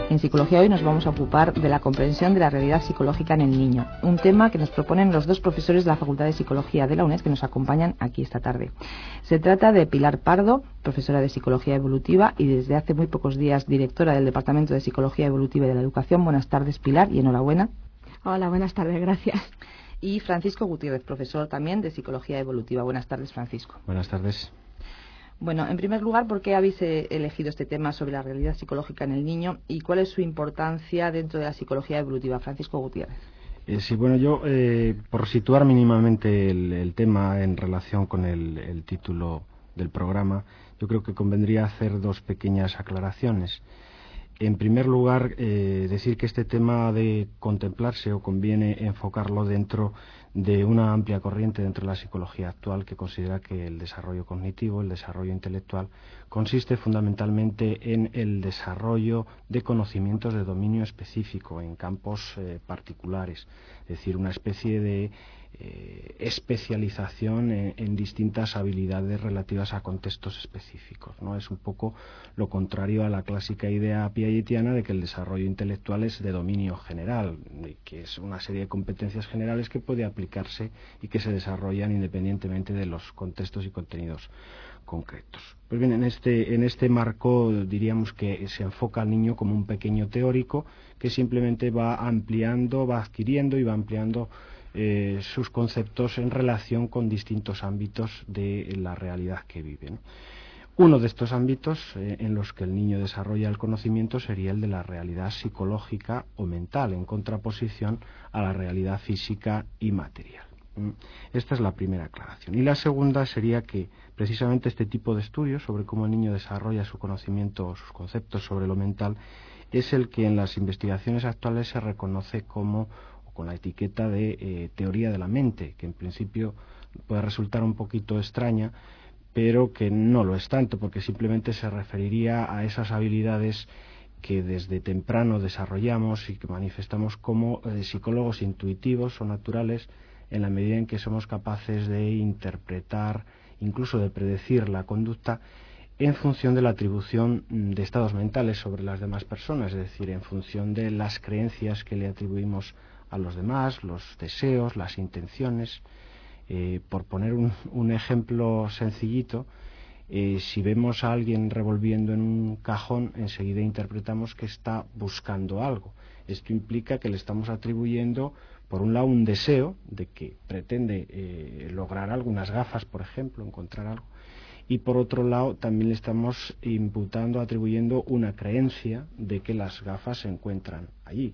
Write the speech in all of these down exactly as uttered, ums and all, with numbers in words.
En Psicología Hoy nos vamos a ocupar de la comprensión de la realidad psicológica en el niño, un tema que nos proponen los dos profesores de la Facultad de Psicología de la UNED que nos acompañan aquí esta tarde. Se trata de Pilar Pardo, profesora de Psicología Evolutiva y desde hace muy pocos días directora del Departamento de Psicología Evolutiva y de la Educación. Buenas tardes, Pilar, y enhorabuena. Hola, buenas tardes, gracias. Y Francisco Gutiérrez, profesor también de Psicología Evolutiva. Buenas tardes, Francisco. Buenas tardes. Bueno, en primer lugar, ¿por qué habéis elegido este tema sobre la realidad psicológica en el niño y cuál es su importancia dentro de la psicología evolutiva? Francisco Gutiérrez. Eh, sí, bueno, yo, eh, por situar mínimamente el, el tema en relación con el, el título del programa, yo creo que convendría hacer dos pequeñas aclaraciones. En primer lugar, eh, decir que este tema ha de contemplarse o conviene enfocarlo dentro de una amplia corriente dentro de la psicología actual que considera que el desarrollo cognitivo, el desarrollo intelectual, consiste fundamentalmente en el desarrollo de conocimientos de dominio específico en campos eh, particulares, es decir, una especie de Eh, especialización en, en distintas habilidades relativas a contextos específicos, ¿no? Es un poco lo contrario a la clásica idea piagetiana de que el desarrollo intelectual es de dominio general, de que es una serie de competencias generales que puede aplicarse y que se desarrollan independientemente de los contextos y contenidos concretos. Pues bien, en este, en este marco diríamos que se enfoca al niño como un pequeño teórico que simplemente va ampliando, va adquiriendo y va ampliando Eh, sus conceptos en relación con distintos ámbitos de la realidad que vive, ¿no? Uno de estos ámbitos eh, en los que el niño desarrolla el conocimiento sería el de la realidad psicológica o mental, en contraposición a la realidad física y material. Esta es la primera aclaración. Y la segunda sería que precisamente este tipo de estudios sobre cómo el niño desarrolla su conocimiento o sus conceptos sobre lo mental es el que en las investigaciones actuales se reconoce como con la etiqueta de eh, teoría de la mente, que en principio puede resultar un poquito extraña, pero que no lo es tanto, porque simplemente se referiría a esas habilidades que desde temprano desarrollamos y que manifestamos como eh, psicólogos intuitivos o naturales, en la medida en que somos capaces de interpretar, incluso de predecir la conducta en función de la atribución de estados mentales sobre las demás personas, es decir, en función de las creencias que le atribuimos a los demás, los deseos, las intenciones. Eh, por poner un, un ejemplo sencillito, eh, si vemos a alguien revolviendo en un cajón, enseguida interpretamos que está buscando algo. Esto implica que le estamos atribuyendo, por un lado, un deseo de que pretende eh, lograr algunas gafas, por ejemplo, encontrar algo, y por otro lado también le estamos imputando, atribuyendo una creencia de que las gafas se encuentran allí.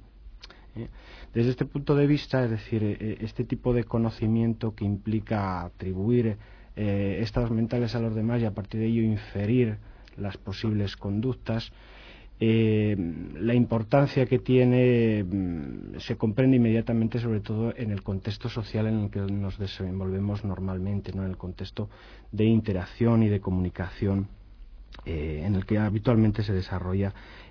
Desde este punto de vista, es decir, este tipo de conocimiento que implica atribuir eh, estados mentales a los demás y a partir de ello inferir las posibles conductas, eh, la importancia que tiene mm, se comprende inmediatamente, sobre todo en el contexto social en el que nos desenvolvemos normalmente, ¿no? En el contexto de interacción y de comunicación eh, en el que habitualmente se desarrolla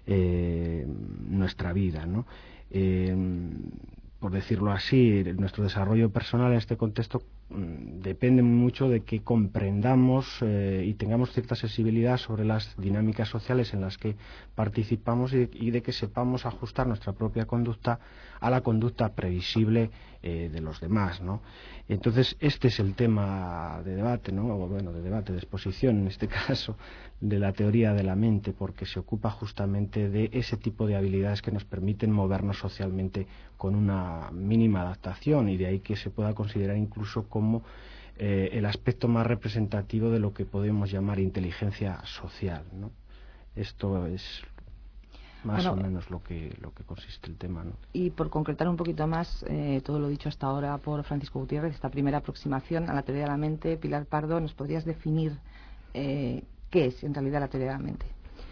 eh, nuestra vida, ¿no? Eh, por decirlo así, nuestro desarrollo personal en este contexto mmm, depende mucho de que comprendamos eh, y tengamos cierta sensibilidad sobre las dinámicas sociales en las que participamos y de, y de que sepamos ajustar nuestra propia conducta a la conducta previsible eh, de los demás, ¿no? Entonces, este es el tema de debate, ¿no? O, bueno, de debate, de exposición, en este caso, de la teoría de la mente, porque se ocupa justamente de ese tipo de habilidades que nos permiten movernos socialmente con una mínima adaptación, y de ahí que se pueda considerar incluso como eh, el aspecto más representativo de lo que podemos llamar inteligencia social, ¿no? Esto es más bueno, o menos lo que lo que consiste el tema, ¿no? Y por concretar un poquito más eh, todo lo dicho hasta ahora por Francisco Gutiérrez, esta primera aproximación a la teoría de la mente, Pilar Pardo, ¿nos podrías definir eh, qué es en realidad la teoría de la mente?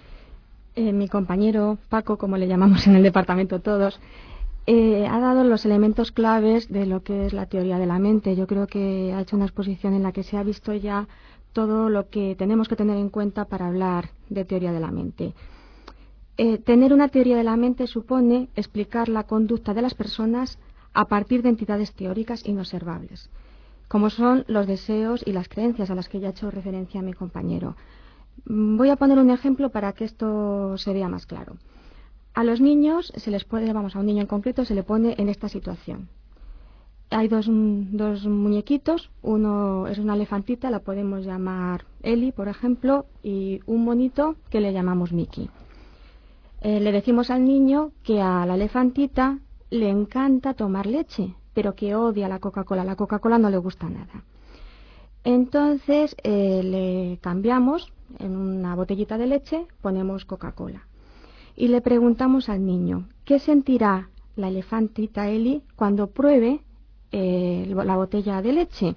Eh, mi compañero Paco, como le llamamos en el departamento todos, eh, ha dado los elementos claves de lo que es la teoría de la mente. Yo creo que ha hecho una exposición en la que se ha visto ya todo lo que tenemos que tener en cuenta para hablar de teoría de la mente. Eh, tener una teoría de la mente supone explicar la conducta de las personas a partir de entidades teóricas inobservables, como son los deseos y las creencias a las que ya ha hecho referencia mi compañero. Voy a poner un ejemplo para que esto se vea más claro. A los niños se les puede, vamos, a un niño en concreto se le pone en esta situación. Hay dos, dos muñequitos, uno es una elefantita, la podemos llamar Eli, por ejemplo, y un monito que le llamamos Mickey. Eh, le decimos al niño que a la elefantita le encanta tomar leche, pero que odia la Coca-Cola. La Coca-Cola no le gusta nada. Entonces eh, le cambiamos en una botellita de leche, ponemos Coca-Cola. Y le preguntamos al niño, ¿qué sentirá la elefantita Eli cuando pruebe eh, la botella de leche?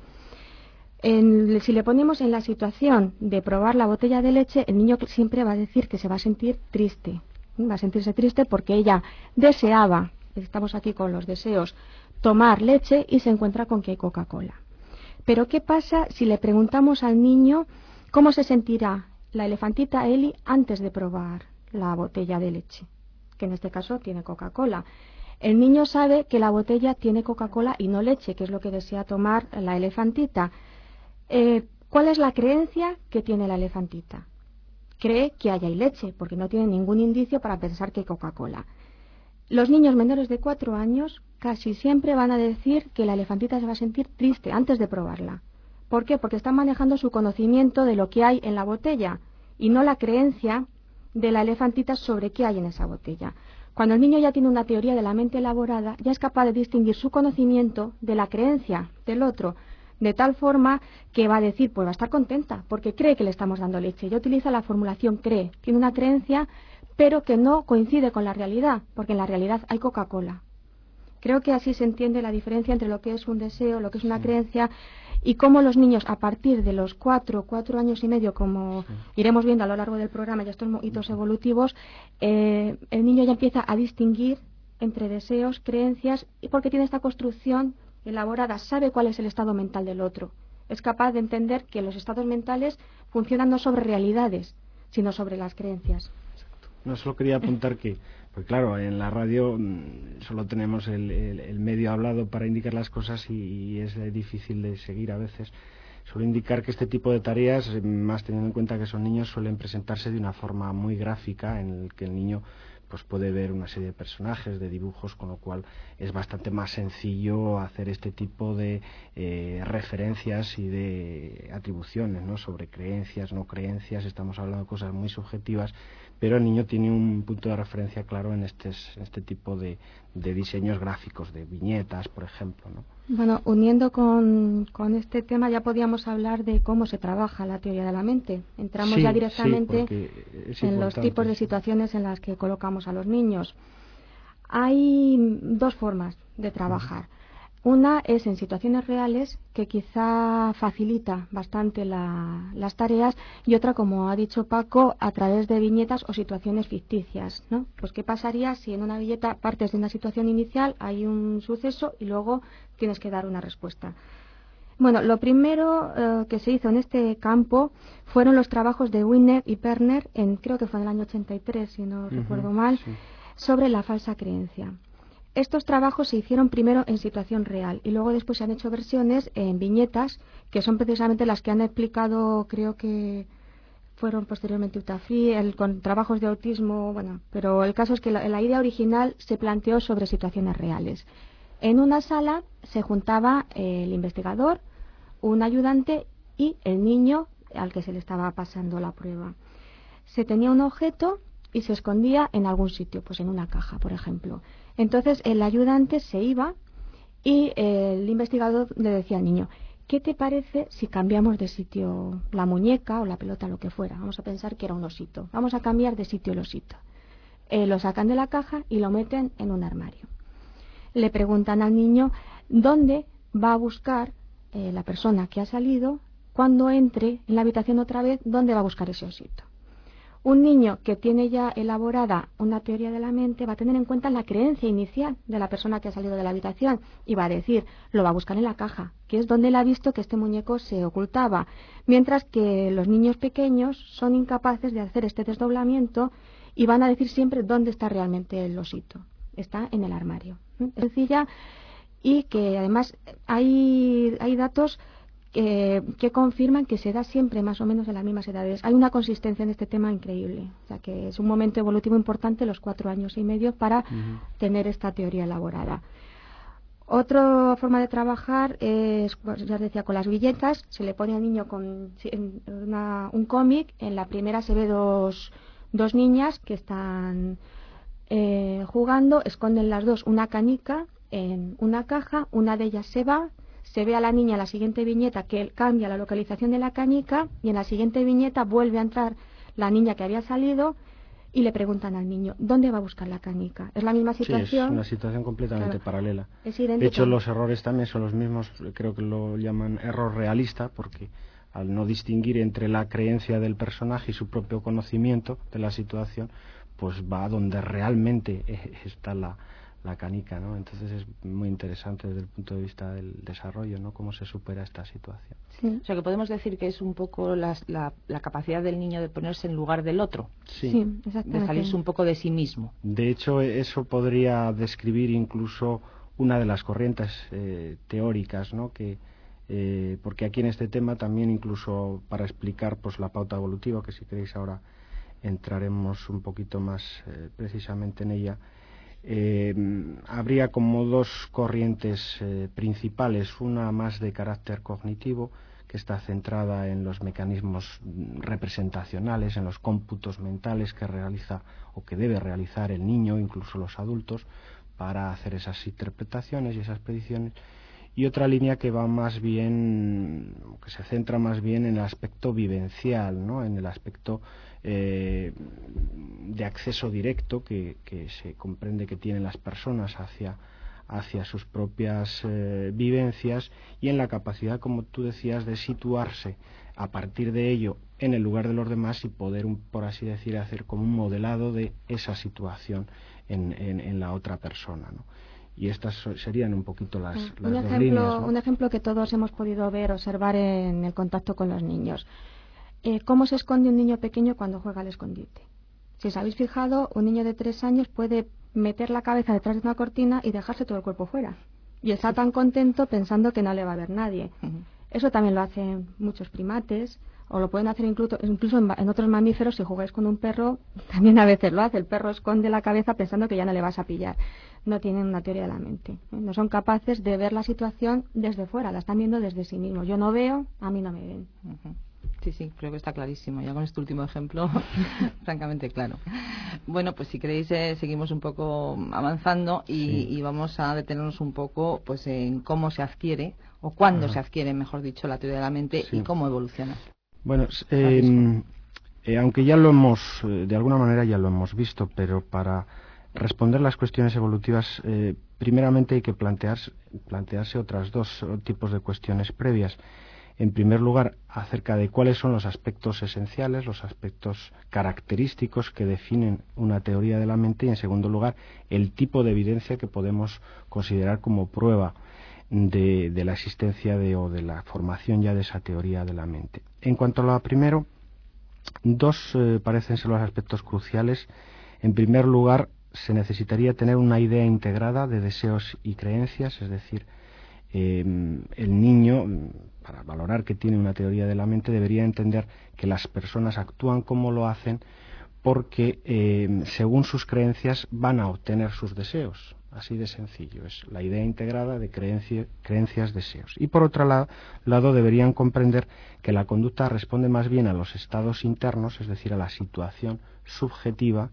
En, si le ponemos en la situación de probar la botella de leche, el niño siempre va a decir que se va a sentir triste. Va a sentirse triste porque ella deseaba, estamos aquí con los deseos, tomar leche y se encuentra con que hay Coca-Cola. Pero ¿qué pasa si le preguntamos al niño cómo se sentirá la elefantita Eli antes de probar la botella de leche? Que en este caso tiene Coca-Cola. El niño sabe que la botella tiene Coca-Cola y no leche, que es lo que desea tomar la elefantita. Eh, ¿Cuál es la creencia que tiene la elefantita? Cree que hay leche, porque no tiene ningún indicio para pensar que hay Coca-Cola. Los niños menores de cuatro años casi siempre van a decir que la elefantita se va a sentir triste antes de probarla. ¿Por qué? Porque están manejando su conocimiento de lo que hay en la botella y no la creencia de la elefantita sobre qué hay en esa botella. Cuando el niño ya tiene una teoría de la mente elaborada, ya es capaz de distinguir su conocimiento de la creencia del otro, de tal forma que va a decir, pues va a estar contenta, porque cree que le estamos dando leche. Ya utiliza la formulación cree, tiene una creencia, pero que no coincide con la realidad, porque en la realidad hay Coca-Cola. Creo que así se entiende la diferencia entre lo que es un deseo, lo que es una sí. creencia, y cómo los niños a partir de los cuatro, cuatro años y medio, como sí. iremos viendo a lo largo del programa y estos hitos evolutivos, eh, el niño ya empieza a distinguir entre deseos, creencias, y porque tiene esta construcción elaborada, sabe cuál es el estado mental del otro. Es capaz de entender que los estados mentales funcionan no sobre realidades, sino sobre las creencias. Exacto. No, solo quería apuntar que, pues claro, en la radio solo tenemos el, el, el medio hablado para indicar las cosas y, y es difícil de seguir a veces. Solo indicar que este tipo de tareas, más teniendo en cuenta que son niños, suelen presentarse de una forma muy gráfica, en el que el niño pues puede ver una serie de personajes, de dibujos, con lo cual es bastante más sencillo hacer este tipo de eh, referencias y de atribuciones, ¿no? Sobre creencias, no creencias, estamos hablando de cosas muy subjetivas, pero el niño tiene un punto de referencia claro en este, en este tipo de, de diseños gráficos, de viñetas, por ejemplo, ¿no? Bueno, uniendo con, con este tema ya podíamos hablar de cómo se trabaja la teoría de la mente. Entramos sí, ya directamente sí, en los tipos de situaciones en las que colocamos a los niños. Hay dos formas de trabajar. Uh-huh. Una es en situaciones reales, que quizá facilita bastante la, las tareas, y otra, como ha dicho Paco, a través de viñetas o situaciones ficticias, ¿no? Pues ¿qué pasaría si en una viñeta partes de una situación inicial, hay un suceso y luego tienes que dar una respuesta? Bueno, lo primero eh, que se hizo en este campo fueron los trabajos de Wigner y Perner, en, creo que fue en el año ochenta y tres, si no uh-huh, recuerdo mal, sí. sobre la falsa creencia. Estos trabajos se hicieron primero en situación real y luego después se han hecho versiones en viñetas, que son precisamente las que han explicado, creo que fueron posteriormente Utafri, el, con trabajos de autismo, bueno, pero el caso es que la, la idea original se planteó sobre situaciones reales. En una sala se juntaba eh, el investigador, un ayudante y el niño al que se le estaba pasando la prueba. Se tenía un objeto y se escondía en algún sitio, pues en una caja, por ejemplo. Entonces el ayudante se iba y el investigador le decía al niño, ¿qué te parece si cambiamos de sitio la muñeca o la pelota, lo que fuera? Vamos a pensar que era un osito. Vamos a cambiar de sitio el osito. Eh, lo sacan de la caja y lo meten en un armario. Le preguntan al niño dónde va a buscar eh, la persona que ha salido cuando entre en la habitación otra vez, dónde va a buscar ese osito. Un niño que tiene ya elaborada una teoría de la mente va a tener en cuenta la creencia inicial de la persona que ha salido de la habitación y va a decir, lo va a buscar en la caja, que es donde él ha visto que este muñeco se ocultaba. Mientras que los niños pequeños son incapaces de hacer este desdoblamiento y van a decir siempre dónde está realmente el osito. Está en el armario. Es sencilla y que además hay, hay datos que, que confirman que se da siempre más o menos en las mismas edades. Hay una consistencia en este tema increíble. O sea, que es un momento evolutivo importante, los cuatro años y medio, para uh-huh. tener esta teoría elaborada. Otra forma de trabajar es, pues, ya os decía, con las viñetas. Se le pone al niño con una, un cómic. En la primera se ve dos, dos niñas que están eh, jugando, esconden las dos una canica en una caja, una de ellas se va. Se ve a la niña en la siguiente viñeta que cambia la localización de la canica, y en la siguiente viñeta vuelve a entrar la niña que había salido y le preguntan al niño ¿dónde va a buscar la canica? Es la misma situación. Sí, es una situación completamente claro, paralela. Es idéntica. De hecho, los errores también son los mismos, creo que lo llaman error realista, porque al no distinguir entre la creencia del personaje y su propio conocimiento de la situación, pues va a donde realmente está la la canica, ¿no? Entonces es muy interesante desde el punto de vista del desarrollo, ¿no? Cómo se supera esta situación. Sí. O sea, que podemos decir que es un poco la, la, la capacidad del niño de ponerse en lugar del otro. Sí, sí, exactamente. De salirse un poco de sí mismo. De hecho, eso podría describir incluso una de las corrientes eh, teóricas, ¿no? Que eh, porque aquí en este tema también, incluso para explicar pues la pauta evolutiva, que si queréis ahora entraremos un poquito más eh, precisamente en ella. Eh, habría como dos corrientes eh, principales, una más de carácter cognitivo, que está centrada en los mecanismos representacionales, en los cómputos mentales que realiza o que debe realizar el niño, incluso los adultos, para hacer esas interpretaciones y esas predicciones. Y otra línea que va más bien, que se centra más bien en el aspecto vivencial, ¿no? En el aspecto eh, de acceso directo que, que se comprende que tienen las personas hacia, hacia sus propias eh, vivencias, y en la capacidad, como tú decías, de situarse a partir de ello en el lugar de los demás y poder, por así decir, hacer como un modelado de esa situación en, en, en la otra persona, ¿no? Y estas serían un poquito las, las un dos ejemplo, líneas, ¿no? Un ejemplo que todos hemos podido ver, observar en el contacto con los niños. Eh, ¿Cómo se esconde un niño pequeño cuando juega al escondite? Si os habéis fijado, un niño de tres años puede meter la cabeza detrás de una cortina y dejarse todo el cuerpo fuera. Y está tan contento pensando que no le va a ver nadie. Uh-huh. Eso también lo hacen muchos primates, o lo pueden hacer incluso, incluso en, en otros mamíferos. Si jugáis con un perro, también a veces lo hace. El perro esconde la cabeza pensando que ya no le vas a pillar. No tienen una teoría de la mente, ¿eh? No son capaces de ver la situación desde fuera, la están viendo desde sí mismos. Yo no veo, a mí no me ven. Uh-huh. Sí, sí, creo que está clarísimo. Ya con este último ejemplo, francamente claro. Bueno, pues si queréis eh, seguimos un poco avanzando y, sí. y vamos a detenernos un poco pues en cómo se adquiere, o cuándo uh-huh. se adquiere, mejor dicho, la teoría de la mente, sí. y cómo evoluciona. Bueno, eh, eh, aunque ya lo hemos, eh, de alguna manera ya lo hemos visto, pero para responder las cuestiones evolutivas, eh, primeramente hay que plantearse, plantearse otras dos tipos de cuestiones previas. En primer lugar, acerca de cuáles son los aspectos esenciales, los aspectos característicos que definen una teoría de la mente, y en segundo lugar, el tipo de evidencia que podemos considerar como prueba de, de la existencia de o de la formación ya de esa teoría de la mente. En cuanto a lo primero, dos eh, parecen ser los aspectos cruciales. En primer lugar, se necesitaría tener una idea integrada de deseos y creencias, es decir, eh, el niño, para valorar que tiene una teoría de la mente, debería entender que las personas actúan como lo hacen porque, eh, según sus creencias, van a obtener sus deseos. Así de sencillo, es la idea integrada de creencia, creencias, deseos. Y por otro lado, lado, deberían comprender que la conducta responde más bien a los estados internos, es decir, a la situación subjetiva,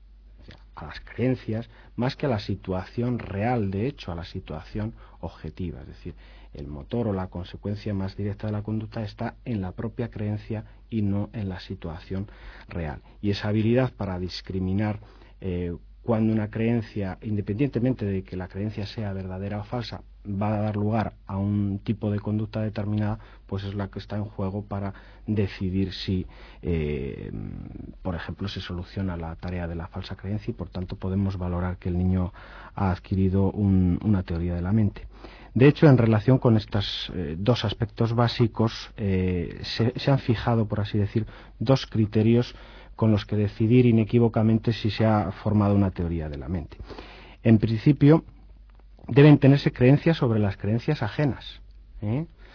a las creencias, más que a la situación real, de hecho, a la situación objetiva. Es decir, el motor o la consecuencia más directa de la conducta está en la propia creencia y no en la situación real. Y esa habilidad para discriminar eh, cuando una creencia, independientemente de que la creencia sea verdadera o falsa, va a dar lugar a un tipo de conducta determinada, pues es la que está en juego para decidir si, eh, por ejemplo, se soluciona la tarea de la falsa creencia, y por tanto podemos valorar que el niño ha adquirido un, una teoría de la mente. De hecho, en relación con estos eh, dos aspectos básicos, eh, se, se han fijado, por así decir, dos criterios con los que decidir inequívocamente si se ha formado una teoría de la mente. En principio, deben tenerse creencias sobre las creencias ajenas, ¿eh?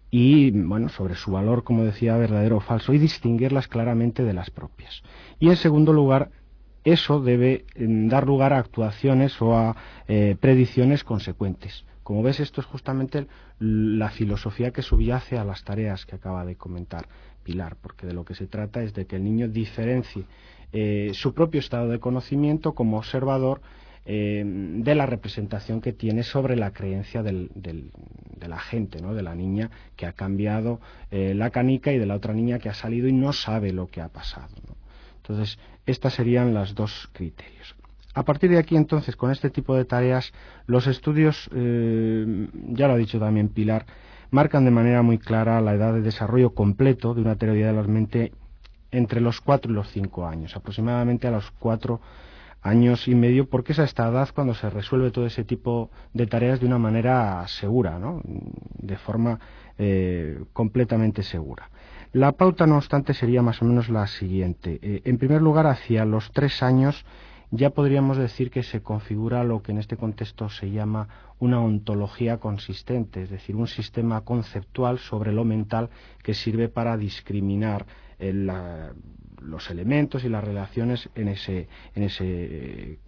y, bueno, sobre su valor, como decía, verdadero o falso, y distinguirlas claramente de las propias. Y en segundo lugar, eso debe eh, dar lugar a actuaciones o a eh, predicciones consecuentes. Como ves, esto es justamente la filosofía que subyace a las tareas que acaba de comentar Pilar, porque de lo que se trata es de que el niño diferencie eh, su propio estado de conocimiento como observador eh, de la representación que tiene sobre la creencia del, del, de la gente, ¿no? De la niña que ha cambiado eh, la canica y de la otra niña que ha salido y no sabe lo que ha pasado, ¿no? Entonces, estas serían los dos criterios. A partir de aquí, entonces, con este tipo de tareas, los estudios, eh, ya lo ha dicho también Pilar, marcan de manera muy clara la edad de desarrollo completo de una teoría de la mente entre los cuatro y los cinco años, aproximadamente a los cuatro años y medio, porque es a esta edad cuando se resuelve todo ese tipo de tareas de una manera segura, ¿no? De forma eh, completamente segura. La pauta, no obstante, sería más o menos la siguiente. Eh, en primer lugar, hacia los tres años ya podríamos decir que se configura lo que en este contexto se llama una ontología consistente, es decir, un sistema conceptual sobre lo mental que sirve para discriminar eh, la, los elementos y las relaciones en ese, en ese,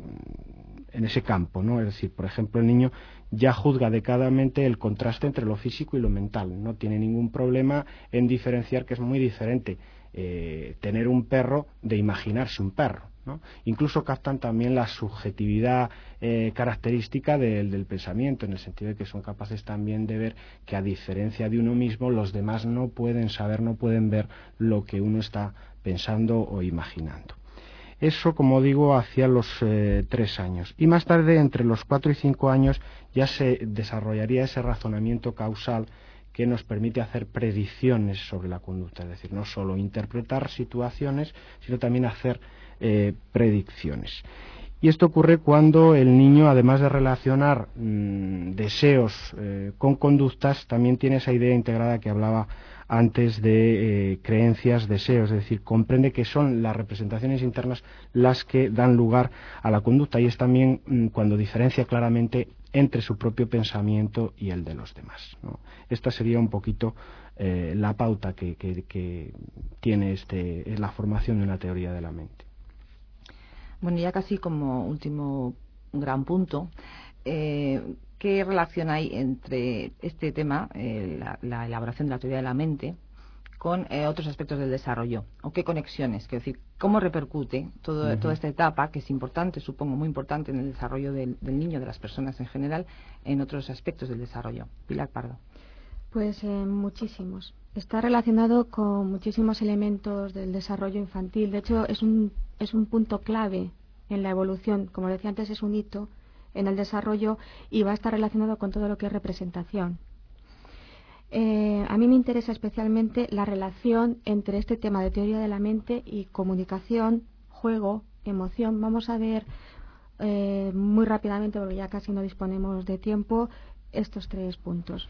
en ese campo, ¿no? Es decir, por ejemplo, el niño ya juzga decadamente el contraste entre lo físico y lo mental, no tiene ningún problema en diferenciar que es muy diferente eh, tener un perro de imaginarse un perro, ¿no? Incluso captan también la subjetividad eh, característica del, del pensamiento, en el sentido de que son capaces también de ver que, a diferencia de uno mismo, los demás no pueden saber, no pueden ver lo que uno está pensando o imaginando. Eso, como digo, hacia los eh, tres años. Y más tarde, entre los cuatro y cinco años, ya se desarrollaría ese razonamiento causal que nos permite hacer predicciones sobre la conducta, es decir, no solo interpretar situaciones, sino también hacer eh, predicciones. Y esto ocurre cuando el niño, además de relacionar mmm, deseos eh, con conductas, también tiene esa idea integrada que hablaba antes de eh, creencias, deseos, es decir, comprende que son las representaciones internas las que dan lugar a la conducta, y es también mmm, cuando diferencia claramente entre su propio pensamiento y el de los demás, ¿no? Esta sería un poquito eh, la pauta que, que, que tiene este, la formación de una teoría de la mente. Bueno, ya casi como último gran punto, eh, ¿qué relación hay entre este tema, eh, la, la elaboración de la teoría de la mente, con eh, otros aspectos del desarrollo? ¿O qué conexiones? Quiero decir, ¿cómo repercute todo, uh-huh. toda esta etapa, que es importante, supongo muy importante en el desarrollo del, del niño, de las personas en general, en otros aspectos del desarrollo? Pilar Pardo. Pues eh, muchísimos. Está relacionado con muchísimos elementos del desarrollo infantil. De hecho, es un, es un punto clave en la evolución. Como decía antes, es un hito en el desarrollo y va a estar relacionado con todo lo que es representación. Eh, a mí me interesa especialmente la relación entre este tema de teoría de la mente y comunicación, juego, emoción. Vamos a ver eh, muy rápidamente, porque ya casi no disponemos de tiempo, estos tres puntos.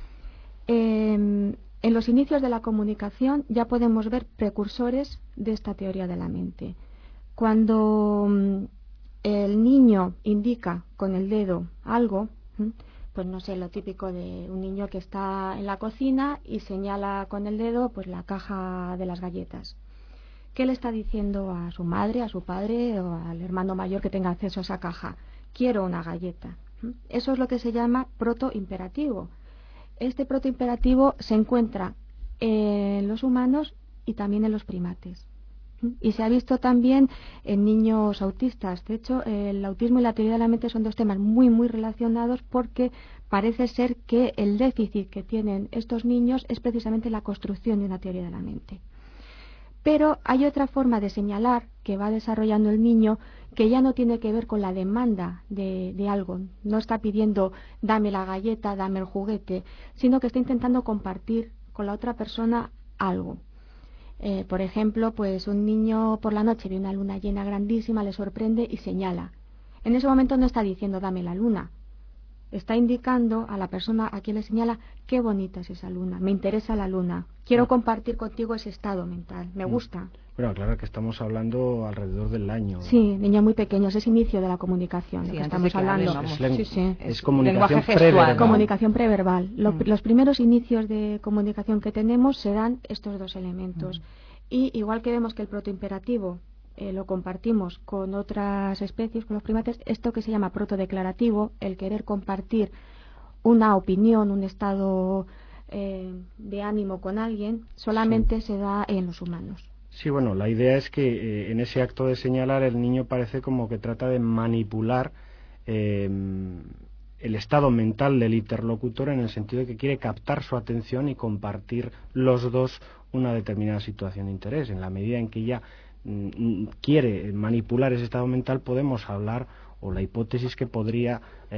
Eh, en los inicios de la comunicación ya podemos ver precursores de esta teoría de la mente. Cuando mm, el niño indica con el dedo algo, pues no sé, lo típico de un niño que está en la cocina y señala con el dedo pues la caja de las galletas. ¿Qué le está diciendo a su madre, a su padre o al hermano mayor que tenga acceso a esa caja? Quiero una galleta. Eso es lo que se llama protoimperativo. Este protoimperativo se encuentra en los humanos y también en los primates. Y se ha visto también en niños autistas. De hecho, el autismo y la teoría de la mente son dos temas muy, muy relacionados, porque parece ser que el déficit que tienen estos niños es precisamente la construcción de una teoría de la mente. Pero hay otra forma de señalar que va desarrollando el niño, que ya no tiene que ver con la demanda de, de algo. No está pidiendo dame la galleta, dame el juguete, sino que está intentando compartir con la otra persona algo. Eh, por ejemplo, pues un niño por la noche ve una luna llena grandísima, le sorprende y señala. En ese momento no está diciendo dame la luna, está indicando a la persona a quien le señala qué bonita es esa luna, me interesa la luna, quiero compartir contigo ese estado mental, me gusta. Bueno, claro que estamos hablando alrededor del año. Sí, niños muy pequeños, es inicio de la comunicación, sí, de que estamos hablando. Hablen, es, sí, sí. es, es comunicación preverbal. Comunicación preverbal. Lo, Mm. Los primeros inicios de comunicación que tenemos serán estos dos elementos. Mm. Y igual que vemos que el protoimperativo eh, lo compartimos con otras especies, con los primates, esto que se llama protodeclarativo, el querer compartir una opinión, un estado eh, de ánimo con alguien, solamente sí. se da en los humanos. Sí, bueno, la idea es que eh, en ese acto de señalar el niño parece como que trata de manipular eh, el estado mental del interlocutor, en el sentido de que quiere captar su atención y compartir los dos una determinada situación de interés. En la medida en que ya mm, quiere manipular ese estado mental, podemos hablar, o la hipótesis que podría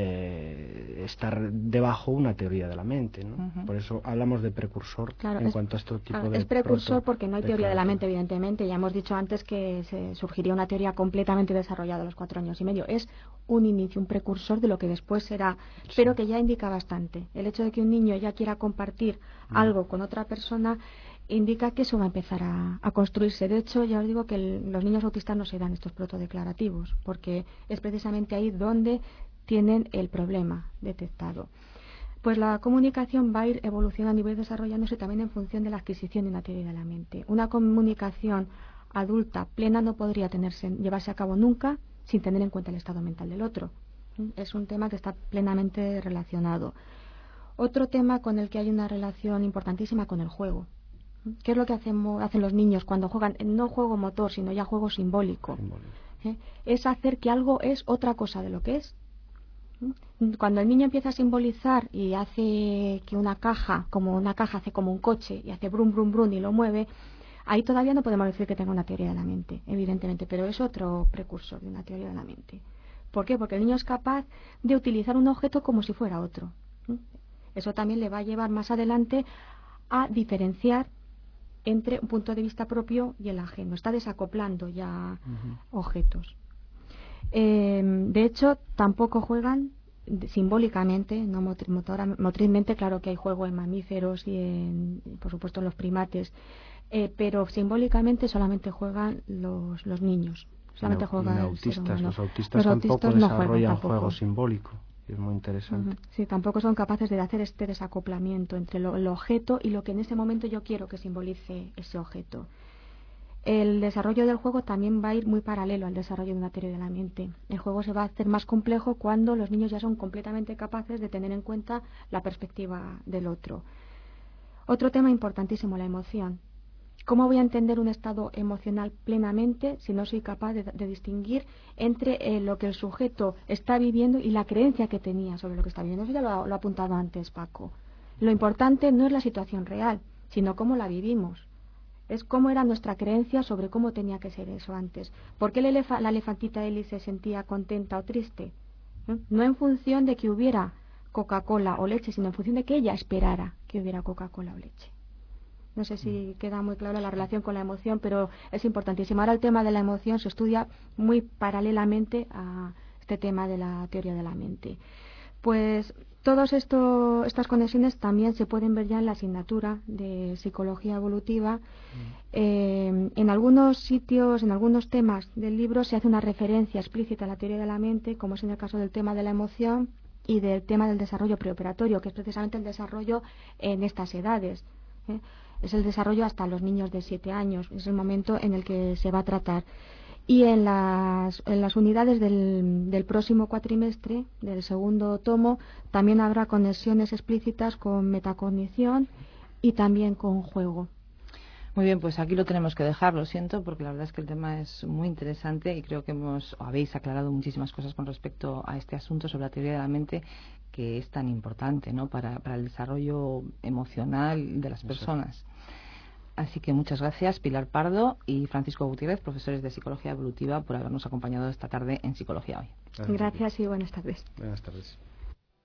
eh, estar debajo una teoría de la mente, ¿no? Uh-huh. Por eso hablamos de precursor, claro, en es, cuanto a este tipo claro, de... Es precursor porque no hay teoría de la mente, evidentemente. Ya hemos dicho antes que se surgiría una teoría completamente desarrollada a los cuatro años y medio. Es un inicio, un precursor de lo que después será, sí. pero que ya indica bastante. El hecho de que un niño ya quiera compartir uh-huh. algo con otra persona indica que eso va a empezar a, a construirse. De hecho, ya os digo que el, los niños autistas no se dan estos protodeclarativos, porque es precisamente ahí donde tienen el problema detectado. Pues la comunicación va a ir evolucionando y va a ir desarrollándose también en función de la adquisición de una teoría de la mente. Una comunicación adulta plena no podría tenerse, llevarse a cabo nunca sin tener en cuenta el estado mental del otro. Es un tema que está plenamente relacionado. Otro tema con el que hay una relación importantísima con el juego. ¿Qué es lo que hacemos, hacen los niños cuando juegan? No juego motor, sino ya juego simbólico. simbólico. ¿Eh? Es hacer que algo es otra cosa de lo que es. Cuando el niño empieza a simbolizar y hace que una caja, como una caja hace como un coche y hace brum, brum, brum y lo mueve, ahí todavía no podemos decir que tenga una teoría de la mente, evidentemente, pero es otro precursor de una teoría de la mente. ¿Por qué? Porque el niño es capaz de utilizar un objeto como si fuera otro. Eso también le va a llevar más adelante a diferenciar entre un punto de vista propio y el ajeno. Está desacoplando ya uh-huh. objetos. Eh, de hecho, tampoco juegan simbólicamente, no motora, motrizmente. Claro que hay juego en mamíferos y, en, por supuesto, en los primates, eh, pero simbólicamente solamente juegan los, los niños. Solamente no, juegan autistas. Los autistas los tampoco autistas desarrollan no juego simbólico. Es muy interesante. Uh-huh. Sí, tampoco son capaces de hacer este desacoplamiento entre lo, el objeto y lo que en ese momento yo quiero que simbolice ese objeto. El desarrollo del juego también va a ir muy paralelo al desarrollo de una teoría de la mente. El juego se va a hacer más complejo cuando los niños ya son completamente capaces de tener en cuenta la perspectiva del otro. Otro tema importantísimo, la emoción. ¿Cómo voy a entender un estado emocional plenamente si no soy capaz de, de distinguir entre eh, lo que el sujeto está viviendo y la creencia que tenía sobre lo que está viviendo? Eso ya lo, lo ha apuntado antes Paco. Lo importante no es la situación real, sino cómo la vivimos. Es cómo era nuestra creencia sobre cómo tenía que ser eso antes. ¿Por qué la, elefa, la elefantita Ellie se sentía contenta o triste? ¿No? No en función de que hubiera Coca-Cola o leche, sino en función de que ella esperara que hubiera Coca-Cola o leche. No sé si queda muy clara la relación con la emoción, pero es importantísimo. Ahora el tema de la emoción se estudia muy paralelamente a este tema de la teoría de la mente. Pues todas estas conexiones también se pueden ver ya en la asignatura de psicología evolutiva. Eh, en algunos sitios, en algunos temas del libro se hace una referencia explícita a la teoría de la mente, como es en el caso del tema de la emoción y del tema del desarrollo preoperatorio, que es precisamente el desarrollo en estas edades. ¿eh? Es el desarrollo hasta los niños de siete años, es el momento en el que se va a tratar. Y en las, en las unidades del, del próximo cuatrimestre, del segundo tomo, también habrá conexiones explícitas con metacognición y también con juego. Muy bien, pues aquí lo tenemos que dejar, lo siento, porque la verdad es que el tema es muy interesante y creo que hemos, o habéis aclarado muchísimas cosas con respecto a este asunto sobre la teoría de la mente, que es tan importante, ¿no?, para, para el desarrollo emocional de las personas. Así que muchas gracias, Pilar Pardo y Francisco Gutiérrez, profesores de Psicología Evolutiva, por habernos acompañado esta tarde en Psicología Hoy. Gracias, gracias y buenas tardes. Buenas tardes.